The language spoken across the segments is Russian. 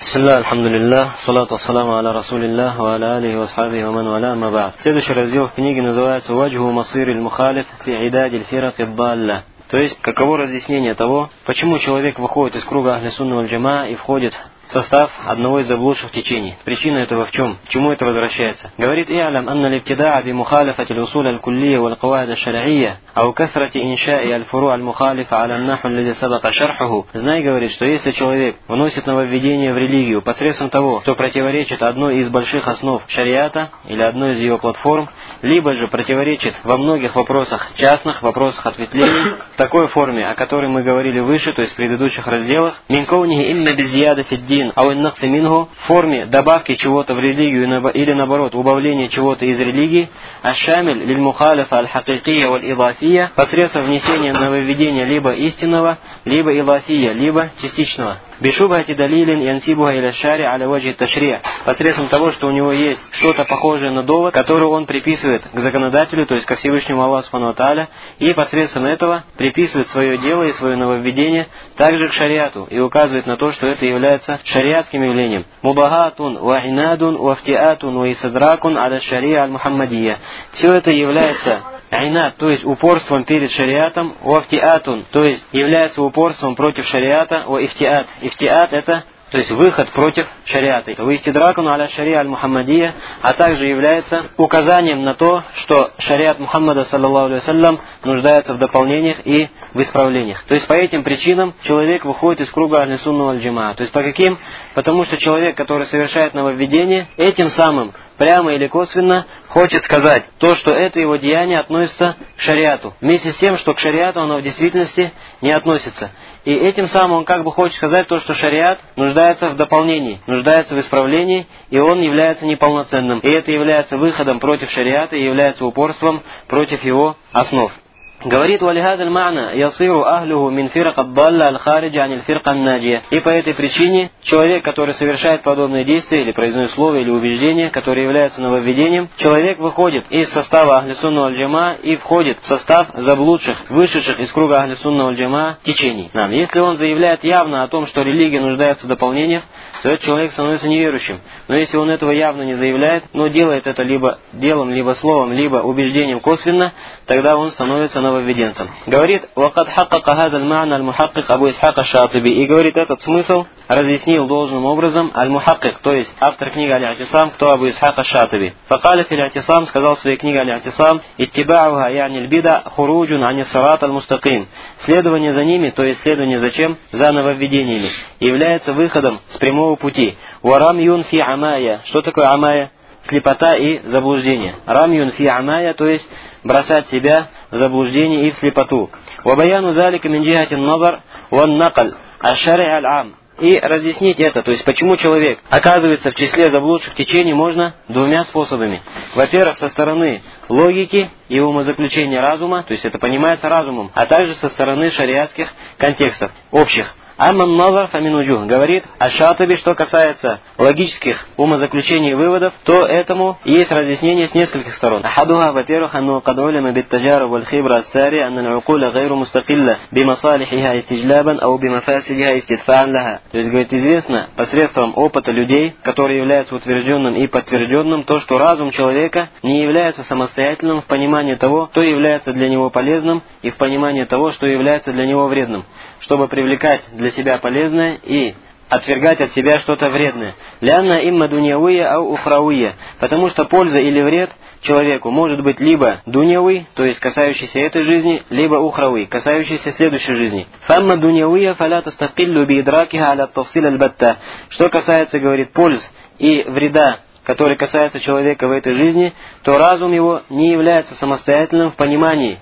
Бисмилля, алхамдулиллах, салату ассаламу аля расулиллах, ва аля алихи ва асхабихи ва ман валя, амма ба'д. Следующий раздел в книге называется «Ваджху масир аль-мухалиф фи идади аль-фирак ад-далля». То есть, каково разъяснение того, почему человек выходит из круга ахли сунна валь джамаа и входит в состав одного из заблудших течений. Причина этого в чем? К чему это возвращается? Говорит: «И'лам анна либтида'a би мухалифати аль-усул аль-куллия валь каваид аль-шар'ия, ау кафрати инша'i аль-фуру' аль-мухалифа аля наху аллади сабака шархуху». Знай, говорит, что если человек вносит нововведение в религию посредством того, что противоречит одной из больших основ шариата или одной из его платформ, либо же противоречит во многих вопросах частных, вопросах ответвлений, в такой форме, о которой мы говорили выше, то есть в предыдущих разделах, мин каунихи имма безъяда фиддин, ау иннакси минху, в форме добавки чего-то в религию или наоборот убавления чего-то из религии, ашамиль лиль мухалифа аль-хакикия валь идафия, посредством внесения нововведения либо истинного, либо идафия, либо частичного. Бишубхати далилин янсибуха иля шари аля ваджи ташри', посредством того, что у него есть что-то похожее на довод, который он приписывает к законодателю, то есть ко Всевышнему Аллаху субхану ва тааля, и посредством этого приписывает свое дело и свое нововведение также к шариату и указывает на то, что это является шариатским явлением. Мубагатун ва инадун ва фтиатун ва исадракун аля шариа аль-мухаммадия. Все это является айнат, то есть упорством перед шариатом, уафтиатун, то есть является упорством против шариата, уаифтиат. Ифтиат это, то есть выход против шариата. Уистидракун аля шариа аль-мухаммадия, а также является указанием на то, что шариат Мухаммада саллаллаху алейхи вассалям нуждается в дополнениях и в исправлениях. То есть по этим причинам человек выходит из круга ахли сунна валь джамаа. То есть по каким? Потому что человек, который совершает нововведение, этим самым прямо или косвенно хочет сказать то, что это его деяние относится к шариату, вместе с тем, что к шариату оно в действительности не относится. И этим самым он как бы хочет сказать то, что шариат нуждается в дополнении, нуждается в исправлении, и он является неполноценным. И это является выходом против шариата и является упорством против его основ. Говорит: «Валихад аль-ма'на ясиру ахлюху мин фирак ад-далля аль-хариджа аниль фирка ан-наджия». И по этой причине человек, который совершает подобные действия, или произносит слово, или убеждение, которое является нововведением, человек выходит из состава ахли сунна валь джамаа и входит в состав заблудших, вышедших из круга ахли сунна валь джамаа течений. Если он заявляет явно о том, что религия нуждается в дополнениях, то этот человек становится неверующим. Но если он этого явно не заявляет, но делает это либо делом, либо словом, либо убеждением косвенно, тогда он становится нововведенцем. Говорит: «Вакад хакака хада аль-ма'на аль-мухаккик Абу Исхак аш-Шатиби». И говорит, этот смысл разъяснил должным образом аль-мухаккик, то есть автор книги Аль-И'тисам, кто Абу Исхак аш-Шатиби. Факаля фил И'тисам, сказал в своей книге Аль-И'тисам: «Иттиба'уха я'ни аль-бида хуруджун ани сират аль-мустаким». Следование за ними, то есть следование за чем? За нововведениями, является выходом с прямого пути. «Варамьюн фи амая». Что такое амая? Слепота и заблуждение. «Рамьюн фи амая», то есть бросать себя в заблуждение и в слепоту. «Вабаяну залика мин джихатин назар ван накаль аш-шари' аль-ам». И разъяснить это, то есть почему человек оказывается в числе заблудших течений, можно двумя способами. Во-первых, со стороны логики и умозаключения разума, то есть это понимается разумом, а также со стороны шариатских контекстов, общих. Амман назар фамин уджух. Говорит аш-Шатиби, что касается логических умозаключений и выводов, то этому есть разъяснение с нескольких сторон. Ахадуха, во-первых, анну кад улима бит-таджаруб валь-хибра ас-сари анна аль-укуля гайру мустакилля бимасалихиха истиджлабан ау бимафасидиха истидфаан лаха. То есть, говорит, известно посредством опыта людей, который является утвержденным и подтвержденным, то, что разум человека не является самостоятельным в понимании того, что является для него полезным, и в понимании того, что является для него вредным, чтобы привлекать для себя полезное и отвергать от себя что-то вредное. Лянна имма дуньявия ау ухрауия. Потому что польза или вред человеку может быть либо дуньявый, то есть касающийся этой жизни, либо ухрауи, касающийся следующей жизни. Фамма дуньявия фаля тастакиллю би идракиха аля тафсил аль-батта. Что касается, говорит, польз и вреда, который касается человека в этой жизни, то разум его не является самостоятельным в понимании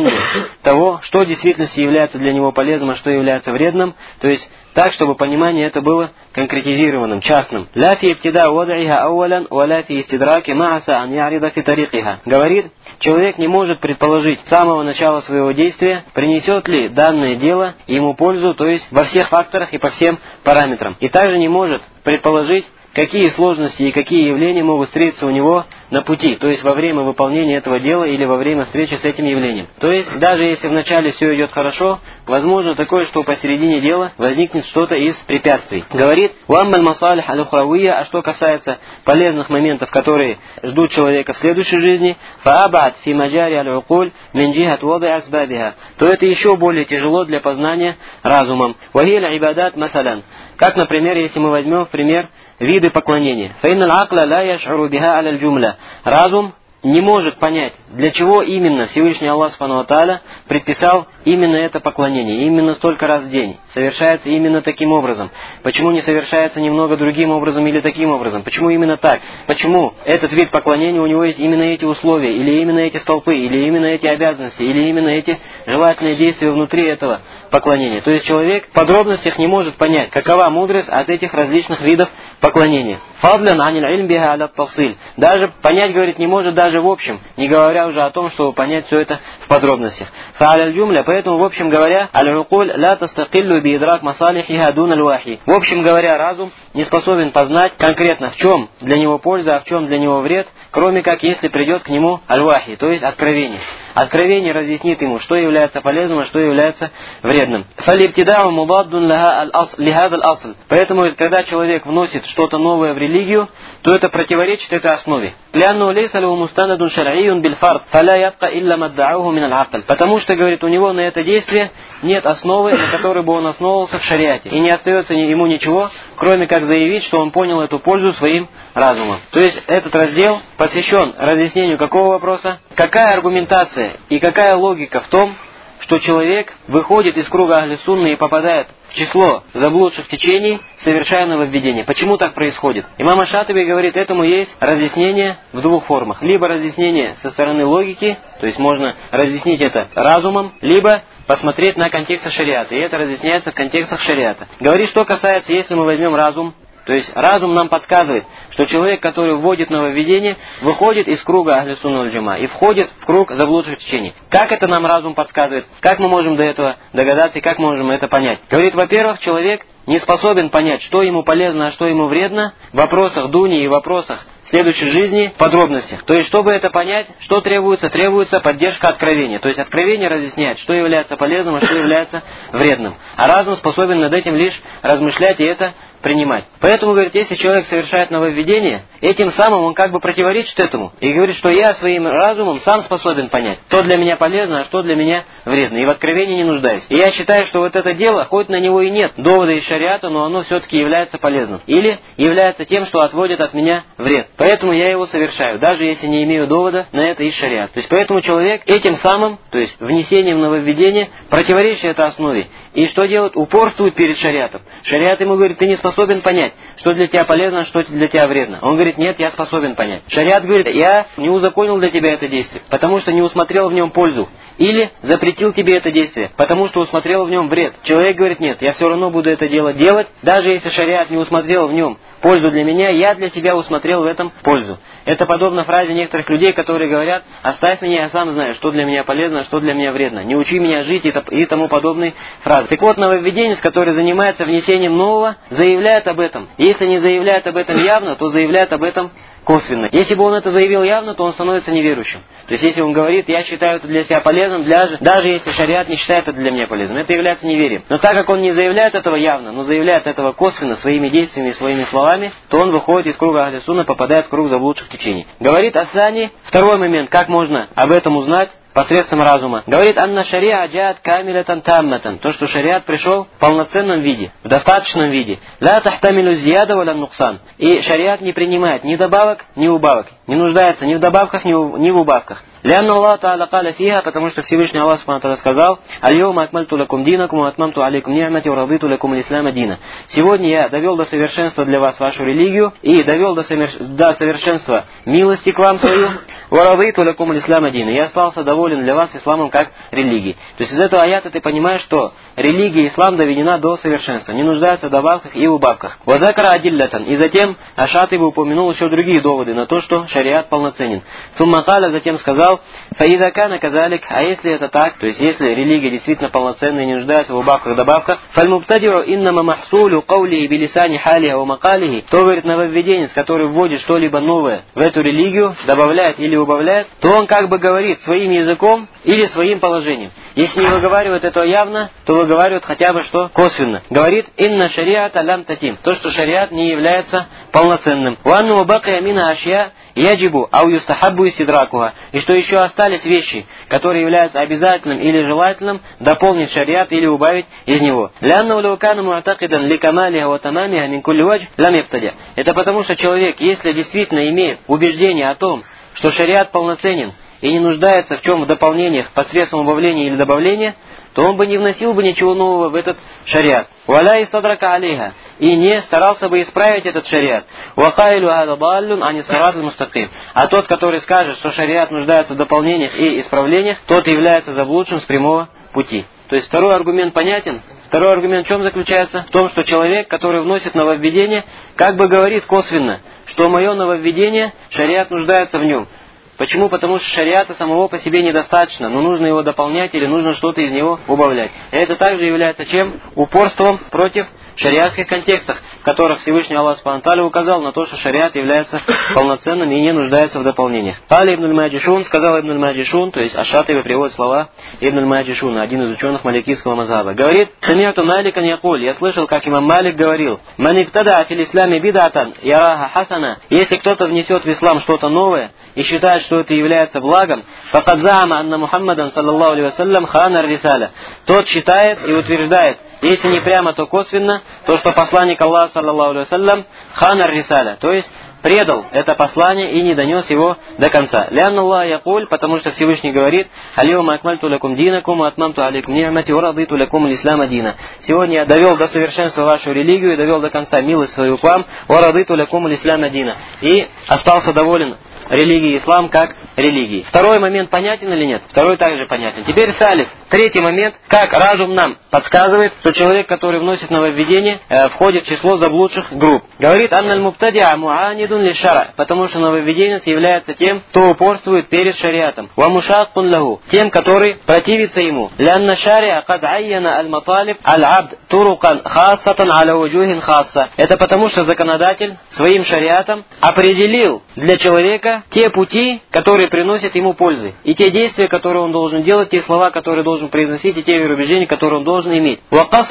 того, что в действительности является для него полезным, а что является вредным, то есть так, чтобы понимание это было конкретизированным, частным. «Ла фи ибтида вад'иха ауалян, ва ла фи истидраки ма'аса ан ярида фи тарикиха». Говорит, человек не может предположить с самого начала своего действия, принесет ли данное дело ему пользу, то есть во всех факторах и по всем параметрам. И также не может предположить, какие сложности и какие явления могут встретиться у него на пути, то есть во время выполнения этого дела или во время встречи с этим явлением. То есть даже если вначале все идет хорошо, возможно такое, что посередине дела возникнет что-то из препятствий. Говорит, «Уаммаль масалих аль-ухравия», а что касается полезных моментов, которые ждут человека в следующей жизни, «фаабад фи маджари аль-укуль мин джихат вады асбабиха», то это еще более тяжело для познания разумом. «Вахиль ибадат масалян», как, например, если мы возьмем в пример виды поклонения. «Фаинналь акла ла яш'уру биха аль-джумля», разум не может понять, для чего именно Всевышний Аллах Субхану ва Тааля предписал именно это поклонение, именно столько раз в день, совершается именно таким образом. Почему не совершается немного другим образом или таким образом? Почему именно так? Почему этот вид поклонения, у него есть именно эти условия, или именно эти столпы, или именно эти обязанности, или именно эти желательные действия внутри этого поклонения? То есть человек в подробностях не может понять, какова мудрость от этих различных видов поклонения. Фадлян аниль илм биха аля тафсиль. Даже понять, говорит, не может даже в общем, не говоря уже о том, чтобы понять все это в подробностях. Фа'аля джумля, поэтому в общем говоря, аль-укуль ла тастакиллу би идрак масалихиха дун аль-вахи. В общем говоря, разум не способен познать конкретно, в чем для него польза, а в чем для него вред, кроме как если придет к нему аль-вахи, то есть откровение. Откровение разъяснит ему, что является полезным, а что является вредным. Фалибтидау мудаддун лихад аль-асл. Поэтому, когда человек вносит что-то новое в религию, то это противоречит этой основе. Потому что, говорит, у него на это действие нет основы, на которой бы он основывался в шариате. И не остается ему ничего, кроме как заявить, что он понял эту пользу своим разумом. То есть этот раздел посвящен разъяснению какого вопроса? Какая аргументация и какая логика в том, что человек выходит из круга Ахли Сунны и попадает в число заблудших течений, совершая нововведение. Почему так происходит? Имам Аш-Шатиби говорит, этому есть разъяснение в двух формах. Либо разъяснение со стороны логики, то есть можно разъяснить это разумом, либо посмотреть на контекст шариата. И это разъясняется в контекстах шариата. Говорит, что касается, если мы возьмем разум, то есть разум нам подсказывает, что человек, который вводит нововведение, выходит из круга Ахли Сунна валь Джамаа и входит в круг заблудших течений. Как это нам разум подсказывает? Как мы можем до этого догадаться и как можем это понять? Говорит, во-первых, человек не способен понять, что ему полезно, а что ему вредно в вопросах дуни и в вопросах следующей жизни в подробностях. То есть, чтобы это понять, что требуется? Требуется поддержка откровения. То есть, откровение разъясняет, что является полезным, а что является вредным. А разум способен над этим лишь размышлять и это принимать. Поэтому, говорит, если человек совершает нововведение, этим самым он как бы противоречит этому. И говорит, что я своим разумом сам способен понять, что для меня полезно, а что для меня вредно. И в откровении не нуждаюсь. И я считаю, что вот это дело, хоть на него и нет довода из шариата, но оно все-таки является полезным. Или является тем, что отводит от меня вред. Поэтому я его совершаю, даже если не имею довода на это из шариата. То есть поэтому человек этим самым, то есть внесением нововведения, противоречит этой основе. И что делает? Упорствует перед шариатом. Шариат ему говорит, ты не способен понять, что для тебя полезно, что для тебя вредно. Он говорит, нет, я способен понять. Шариат говорит, я не узаконил для тебя это действие, потому что не усмотрел в нем пользу. Или запретил тебе это действие, потому что усмотрел в нем вред. Человек говорит, нет, я все равно буду это дело делать, даже если шариат не усмотрел в нем пользу для меня, я для себя усмотрел в этом пользу. Это подобно фразе некоторых людей, которые говорят, оставь меня, я сам знаю, что для меня полезно, что для меня вредно. Не учи меня жить и тому подобные фразы. Так вот, нововведенец, который занимается внесением нового, заявляет об этом. Если не заявляет об этом явно, то заявляет об этом косвенно. Если бы он это заявил явно, то он становится неверующим. То есть, если он говорит, я считаю это для себя полезным, даже если шариат не считает это для меня полезным, это является неверием. Но так как он не заявляет этого явно, но заявляет этого косвенно, своими действиями и своими словами, то он выходит из круга Ахли Сунна, попадает в круг заблудших течений. Говорит Ас-Сани, второй момент, как можно об этом узнать? Посредством разума. Говорит, анна шариа джаат камилатан тамматан. То, что шариат пришел в полноценном виде, в достаточном виде. Ла тахтамилу зияда валя нуксан. И шариат не принимает ни добавок, ни убавок. Не нуждается ни в добавках, ни в убавках. Лянна Аллах Та'аля каля фиха, потому что Всевышний Аллах Субхану ва Та'аля сказал, «Аль-йома акмальту лакум динакум, ва атмамту алейкум ни'мати, ва радиту лакум аль-ислама дина». Сегодня я довел до совершенства для вас вашу религию, и довел до совершенства милости к вам свою, ва радиту лакум аль-ислама дина. Я остался доволен для вас исламом как религией. То есть из этого аята ты понимаешь, что религия ислам доведена до совершенства, не нуждается в добавках и убавках. Ва закара адиллатан. И затем Аш-Шатиби упомянул еще другие доводы на то, что шариат полноценен. Сумма каля затем сказал, сказал: «Фаида кана казалик», а если это так, то есть если религия действительно полноценная и не нуждается в убавках-добавках, «фальмубтадиру иннама махсулю каули билисани халиха ва макалихи», то, говорит, нововведенец, который вводит что-либо новое в эту религию, добавляет или убавляет, то он как бы говорит своим языком или своим положением. Если не выговаривает этого явно, то выговаривает хотя бы что косвенно. Говорит: «Инна шариата лям татим», то, что шариат не является полноценным. «Уанну бакия мина ашья яджибу ау юстахаббу истидракуха», и что еще остались вещи, которые являются обязательным или желательным дополнить шариат или убавить из него. «Лянна улюкану муатакидан ли камалиха ва тамамиха мин кулли вадж лям ябтадя». Это потому, что человек, если действительно имеет убеждение о том, что шариат полноценен и не нуждается в чем в дополнениях посредством убавления или добавления, то он бы не вносил бы ничего нового в этот шариат. «Валя истадрака алейха», и не старался бы исправить этот шариат. «Вакайлю ада баллюн ани сират мустаким». А тот, который скажет, что шариат нуждается в дополнениях и исправлениях, тот является заблудшим с прямого пути. То есть второй аргумент понятен. Второй аргумент в чем заключается? В том, что человек, который вносит нововведение, как бы говорит косвенно, что мое нововведение, шариат нуждается в нем. Почему? Потому что шариата самого по себе недостаточно, но нужно его дополнять или нужно что-то из него убавлять. И это также является чем? Упорством против шариатских контекстах, в которых Всевышний Аллах Субхану ва Тааля указал на то, что шариат является полноценным и не нуждается в дополнениях. Кали Ибн аль-Маджишун, сказал Ибн аль-Маджишун, то есть Аш-Шатиби приводит слова Ибн аль-Маджишуна, один из ученых маликийского мазхаба. Говорит: «Сами'ту Маликан якуль», я слышал, как имам Малик говорил: «Ман ибтада фил исламе бид'атан яраха хасана», если кто-то внесет в ислам что-то новое и считает, что это является благом, факад заама анна Мухаммадан саллаллаху алейхи вассалям хана ар-рисаля, тот считает и утверждает, если не прямо, то косвенно, то, что посланник Аллаха саллаллаху алейхи вассалям хан ар-рисаля, то есть предал это послание и не донес его до конца. Лянна Аллах якуль, потому что Всевышний говорит: «Алиума акмальту лакум динакум, атмамту алейкум ни'мати, ва радиту лакум аль-ислама дина». Сегодня я довел до совершенства вашу религию и довел до конца милость свою к вам, ва радиту лакум аль-ислама дина, и остался доволен религии ислам как религии. Второй момент понятен или нет? Второй также понятен. Теперь салиф. Третий момент. Как разум нам подсказывает, что человек, который вносит нововведение, входит в число заблудших групп. Говорит: «Анналь мубтадиа муанидун ли шара», потому что нововведенец является тем, кто упорствует перед шариатом. Ва мушаккун лаху, тем, который противится ему. Лянна шариа кад айяна аль-маталиб аль-абд турукан хассатан аля вуджухин хасса. Это потому, что законодатель своим шариатом определил для человека те пути, которые приносят ему пользы, и те действия, которые он должен делать, те слова, которые должен произносить, и те вероубеждения, которые он должен иметь.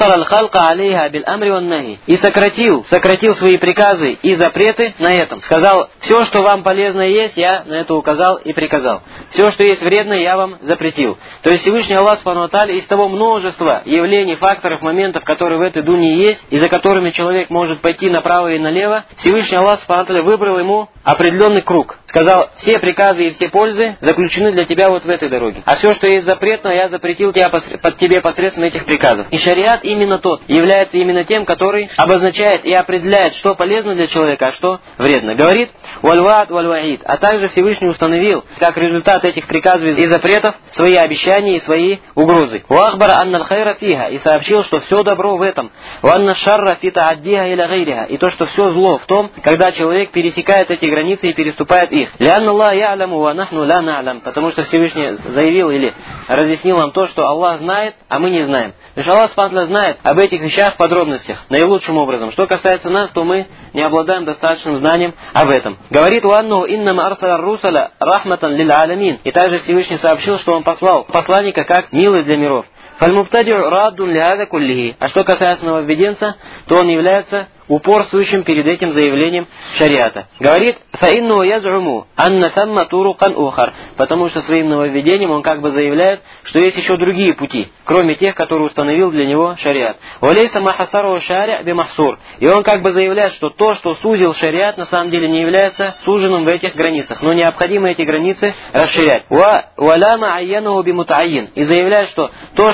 И сократил свои приказы и запреты на этом. Сказал: все, что вам полезное есть, я на это указал и приказал. Все, что есть вредное, я вам запретил. То есть Всевышний Аллах Субхану ва Тааля из того множества явлений, факторов, моментов, которые в этой дуне есть, и за которыми человек может пойти направо и налево, Всевышний Аллах Субхану ва Тааля выбрал ему определенный круг. Сказал: все приказы и все пользы заключены для тебя вот в этой дороге. А все, что есть запретно, я запретил тебе посредством этих приказов. И шариат именно тот, является именно тем, который обозначает и определяет, что полезно для человека, а что вредно. Говорит: «Вальваат вальваид», а также Всевышний установил, как результат этих приказов и запретов, свои обещания и свои угрозы. «Вахбара анна аль-хайра фиха», и сообщил, что все добро в этом. «Ванна шарра фи та'аддиха иля гайриха», и то, что все зло в том, когда человек пересекает эти границы и переступает их. «Лянна Аллах я'ляму ва нахну ла на'лям», потому что Всевышний заявил или разъяснил нам то, что Аллах знает, а мы не знаем. Потому что Аллах Субхану ва Тааля знает об этих вещах в подробностях, наилучшим образом. Что касается нас, то мы не обладаем достаточным знанием об этом. Говорит: «Уанну иннама арсаля русаля рахматан лил аламин». И также Всевышний сообщил, что он послал посланника как милость для миров. «Фальмубтади'у раддун ли хаза куллихи». А что касается нововведенца, то он является упорствующим перед этим заявлением шариата. Говорит: «Фаинну яз'уму анна самма турукан ухар», потому что своим нововведением он как бы заявляет, что есть еще другие пути, кроме тех, которые установил для него шариат. «Валейса махасару шари'а бимахсур», и он как бы заявляет, что то, что сузил шариат, на самом деле не является суженным в этих границах, но необходимо эти границы расширять. «Валяма айянуху бимутаин», и заявляет, что то, что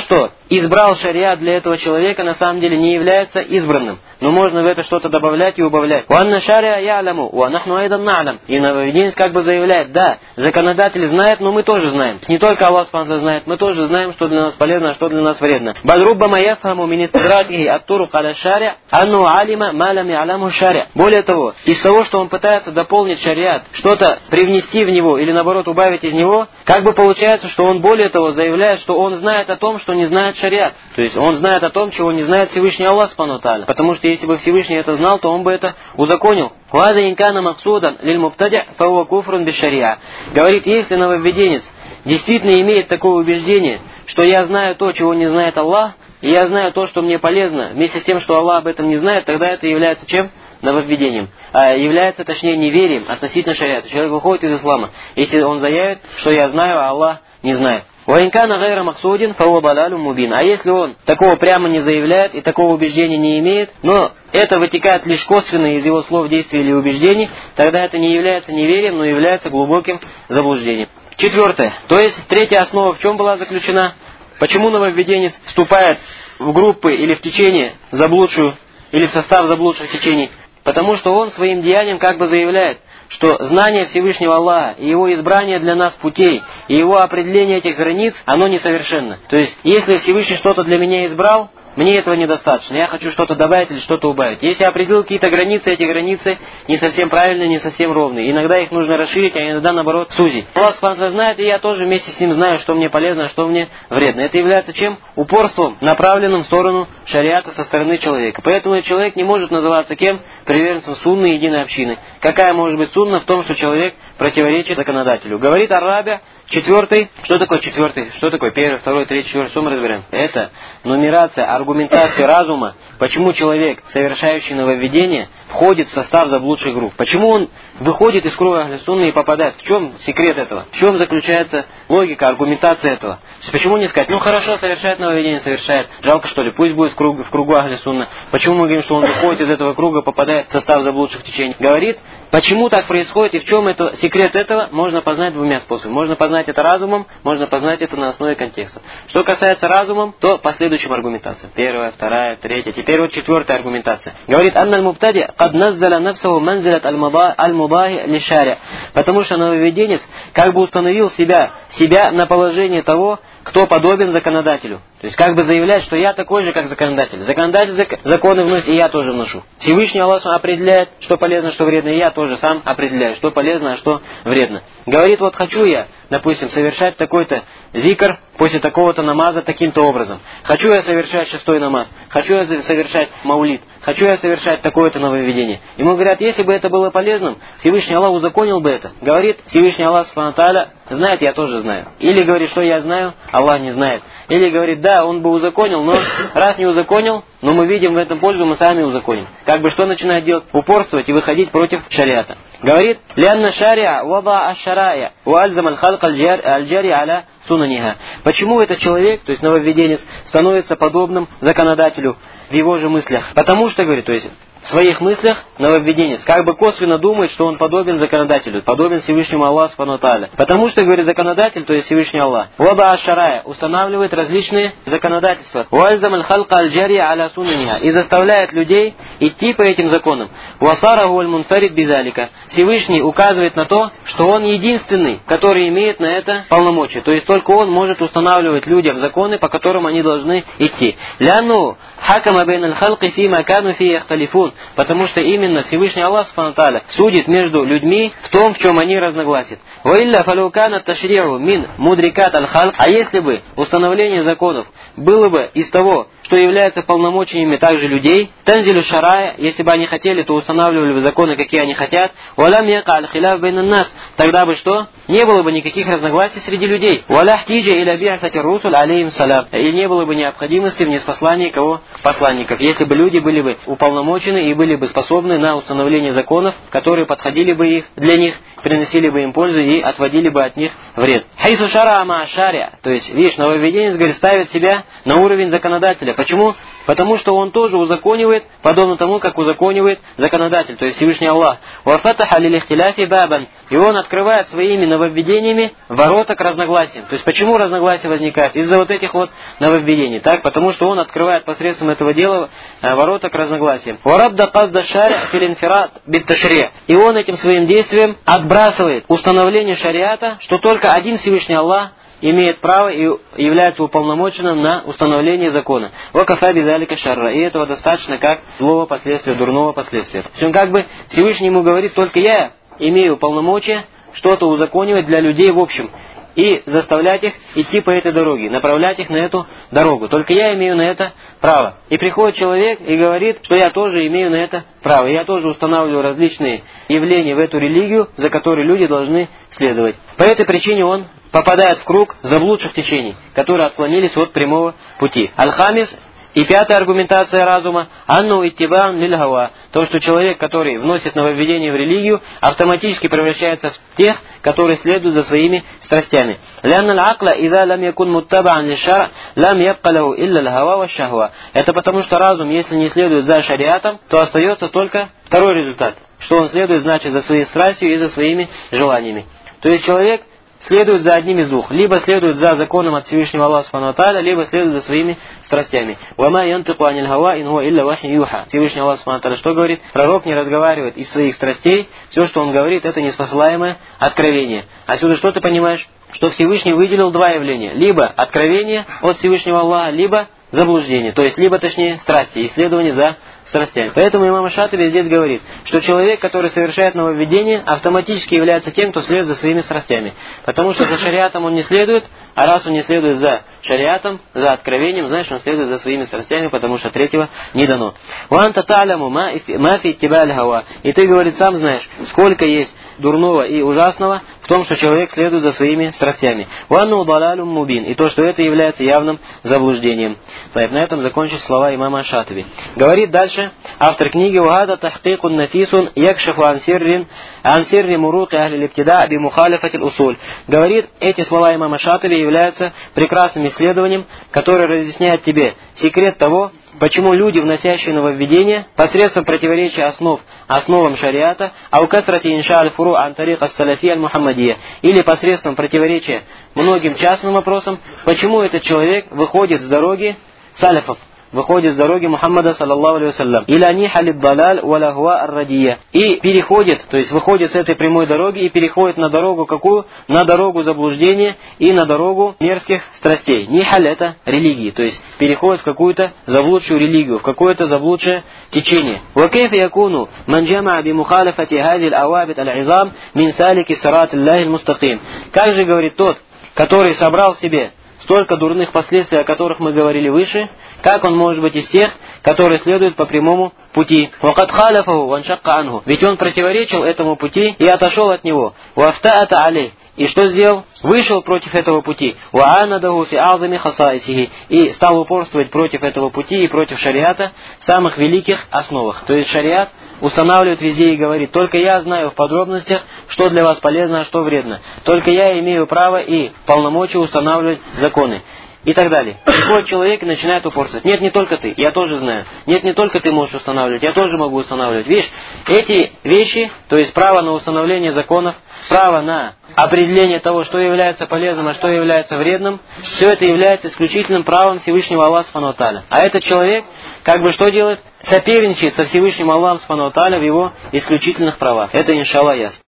избрал шариат для этого человека, на самом деле не является избранным. Но можно в это что-то добавлять и убавлять. «Уанна шариа яляму, уанахну айдан на'лям». И нововведенец как бы заявляет: да, законодатель знает, но мы тоже знаем. Не только Аллах субхану знает, мы тоже знаем, что для нас полезно, а что для нас вредно. «Баль руббама яфхаму мин истидраки ат-турук аля шариа анну алима ма лам я'ламу шариа». Более того, из того, что он пытается дополнить шариат, что-то привнести в него или наоборот убавить из него, как бы получается, что он более того заявляет, что он знает о том, что не знает шариат. То есть он знает о том, чего не знает Всевышний Аллах субхану ва тааля. Потому что если бы Всевышний это знал, то он бы это узаконил. Говорит, если нововведенец действительно имеет такое убеждение, что я знаю то, чего не знает Аллах, и я знаю то, что мне полезно, вместе с тем, что Аллах об этом не знает, тогда это является чем? Нововведением. А является, точнее, неверием относительно шариата. Человек выходит из ислама, если он заявит, что я знаю, а Аллах не знает. А если он такого прямо не заявляет и такого убеждения не имеет, но это вытекает лишь косвенно из его слов, действий или убеждений, тогда это не является неверием, но является глубоким заблуждением. Четвертое. То есть третья основа в чем была заключена? Почему нововведенец вступает в группы или в течение заблудшую, или в состав заблудших течений? Потому что он своим деянием как бы заявляет, что знание Всевышнего Аллаха и его избрание для нас путей, и его определение этих границ, оно несовершенно. То есть, если Всевышний что-то для меня избрал, мне этого недостаточно, я хочу что-то добавить или что-то убавить. Если я определил какие-то границы, эти границы не совсем правильные, не совсем ровные. Иногда их нужно расширить, а иногда, наоборот, сузить. Аллах субхану знает, и я тоже вместе с ним знаю, что мне полезно, а что мне вредно. Это является чем? Упорством, направленным в сторону шариата со стороны человека. Поэтому человек не может называться кем? Приверженцем сунны и единой общины. Какая может быть сунна в том, что человек противоречит законодателю? Говорит Ар-Раби, четвертый. Что такое четвертый? Что такое первый, второй, третий, четвертый? Что мы разбираем? Это нумерация, аргументация разума. Почему человек, совершающий нововведение, входит в состав заблудших групп? Почему он выходит из круга Ахлю Сунны и попадает? В чем секрет этого? В чем заключается логика, аргументация этого? Почему не сказать, ну хорошо, совершает нововведение, совершает. Жалко что ли, пусть будет в кругу Ахлю Сунны. Почему мы говорим, что он выходит из этого круга, попадает в состав заблудших течений? Говорит, почему так происходит и в чем это, секрет этого, можно познать двумя способами. Можно познать это разумом, можно познать это на основе контекста. Что касается разумом, то последующим аргументациям. Первая, вторая, третья. Теперь вот четвертая аргументация. Говорит, «Анна аль-мубтади кад наззаля нафсаху манзилат аль-мудахи ли-шари». Потому что нововведенец как бы установил себя на положение того, кто подобен законодателю. То есть как бы заявляет, что я такой же, как законодатель. Законодатель законы вносит, и я тоже вношу. Всевышний Аллах определяет, что полезно, что вредно, и я тоже сам определяю, что полезно, а что вредно. Говорит, вот хочу я, допустим, совершать такой-то зикр после такого-то намаза таким-то образом. Хочу я совершать шестой намаз, хочу я совершать маулид, хочу я совершать такое-то нововведение. Ему говорят, если бы это было полезным, Всевышний Аллах узаконил бы это. Говорит, Всевышний Аллах субхану ва тааля знает, я тоже знаю. Или говорит, что я знаю, Аллах не знает. Или говорит, да, он бы узаконил, но раз не узаконил, но мы видим в этом пользу, мы сами узаконим. Как бы что начинает делать? Упорствовать и выходить против шариата. Говорит, «Лянна шариа вада аш-шарая, уальзам аль-халк аль-джари аля сунаниха». Почему этот человек, то есть нововведенец, становится подобным законодателю в его же мыслях? Потому что, говорит, то есть в своих мыслях нововведенец как бы косвенно думает, что он подобен законодателю, подобен Всевышнему Аллаху субхану ва тааля. Потому что, говорит, законодатель, то есть Всевышний Аллах, вада аш-шарая, устанавливает различные законодательства, уальзам аль-халк аль-джари аля сунаниха, и заставляет людей идти по этим законам. Васараху аль-мунфарид бидалика. Всевышний указывает на то, что он единственный, который имеет на это полномочия. То есть только он может устанавливать людям законы, по которым они должны идти. Ляну хакама бейн аль-халки фима кану фи яхталифун. Потому что именно Всевышний Аллах субхану ва тааля судит между людьми в том, в чем они разногласят. Ваилля фалукана ташриу мин мудрикат аль-халк. А если бы установление законов было бы из того, что является полномочиями также людей, танзилю шарая, если бы они хотели, то устанавливали бы законы, какие они хотят, валям яка аль-хиляф бейнан нас, тогда бы что? Не было бы никаких разногласий среди людей. Валях тиджа иля би'асати русуль алейхим салам. И не было бы необходимости в ниспослании кого? Посланников. Если бы люди были бы уполномочены и были бы способны на установление законов, которые подходили бы для них, приносили бы им пользу и отводили бы от них вред. Хайсу шара ама шаря. То есть, видишь, нововведенец, говорит, ставит себя на уровень законодателя. Почему? потому что он тоже узаконивает, подобно тому, как узаконивает законодатель, то есть Всевышний Аллах. «Вафатаха лилихтиляфи бабан». И он открывает своими нововведениями ворота к разногласиям. То есть почему разногласия возникают? Из-за вот этих вот нововведений. Так? Потому что он открывает посредством этого дела ворота к разногласиям. «Варабда казда шаря филинфират битташри». И он этим своим действием отбрасывает установление шариата, что только один Всевышний Аллах имеет право и является уполномоченным на установление закона. «Вакафа бидалика шарра». И этого достаточно как злого последствия, дурного последствия. То есть он как бы Всевышний ему говорит: только я имею полномочия что-то узаконивать для людей в общем и заставлять их идти по этой дороге, направлять их на эту дорогу. Только я имею на это право. И приходит человек и говорит, что я тоже имею на это право. Я тоже устанавливаю различные явления в эту религию, за которые люди должны следовать. По этой причине он попадает в круг заблудших течений, которые отклонились от прямого пути. Аль-Хамис. И пятая аргументация разума – анну иттибаан лиль гава. То, что человек, который вносит нововведение в религию, автоматически превращается в тех, которые следуют за своими страстями. Это потому, что разум, если не следует за шариатом, то остается только второй результат, что он следует, значит, за своей страстью и за своими желаниями. То есть человек следует за одним из двух. Либо следует за законом от Всевышнего Аллаха Субхану ва Тааля, либо следует за своими страстями. «Вама янтику аниль гава ин хуа илля вахи юха». Всевышний Аллах Субхану ва Тааля что говорит? Пророк не разговаривает из своих страстей. Все, что он говорит, это неспосылаемое откровение. Отсюда что ты понимаешь? Что Всевышний выделил два явления. Либо откровение от Всевышнего Аллаха, либо заблуждение. То есть, либо точнее страсти, исследование за страстями. Поэтому имам Шатиби здесь говорит, что человек, который совершает нововведение, автоматически является тем, кто следует за своими страстями. Потому что за шариатом он не следует, а раз он не следует за шариатом, за откровением, значит, он следует за своими страстями, потому что третьего не дано. «Ванта та'ляму ма фи иттиба'аль гава». И ты, говорит, сам знаешь, сколько есть дурного и ужасного в том, что человек следует за своими страстями. «Ванну далалюм мубин». И то, что это является явным заблуждением. На этом закончились слова имама Шатиби. Говорит дальше автор книги: «Вагада тахкикун нафисун якшифу ан сирри муруки ахли либтида би мухалифатиль усуль». Говорит, эти слова имама Шатиби являются прекрасным исследованием, которое разъясняет тебе секрет того, почему люди, вносящие нововведения, посредством противоречия основам шариата, аукасрати инша аль-фуру ан тарик ас-салафи аль-мухаммадия, или посредством противоречия многим частным вопросам, почему этот человек выходит с дороги салафов, выходит с дороги Мухаммада саллаллаху алейхи вассалям, иля нихалид далаль валагуа ар-радия, и переходит, то есть выходит с этой прямой дороги и переходит на дорогу какую? На дорогу заблуждения и на дорогу мерзких страстей. Нихаль — это религии, то есть переходит в какую-то заблудшую религию, в какое-то заблудшее течение. وكيف يكون من جمع بمخالفة هذه الأوابط العظام من سالك صراط الله المستقيم. Как же, говорит, тот, который собрал в себе столько дурных последствий, о которых мы говорили выше, как он может быть из тех, которые следуют по прямому пути? وَقَدْ خَالَفَهُ وَانْشَقَّ عَنْهُ. Ведь он противоречил этому пути и отошел от него. وَافْتَأَتَ عَلَيْهِ. И что сделал? Вышел против этого пути. وَعَانَدَهُ فِي أَعْظَمِ خَصَائِسِهِ. И стал упорствовать против этого пути и против шариата в самых великих основах. То есть шариат устанавливает везде и говорит: только я знаю в подробностях, что для вас полезно, а что вредно. Только я имею право и полномочия устанавливать законы. И так далее. Приходит человек и начинает упорствовать. Нет, не только ты, я тоже знаю. Нет, не только ты можешь устанавливать, я тоже могу устанавливать. Видишь, эти вещи, то есть право на установление законов, право на определение того, что является полезным, а что является вредным, все это является исключительным правом Всевышнего Аллаха Субхану ва Тааля. А этот человек, как бы что делает? Соперничает со Всевышним Аллахом Субхану ва Тааля в его исключительных правах. Это иншаллах ясно.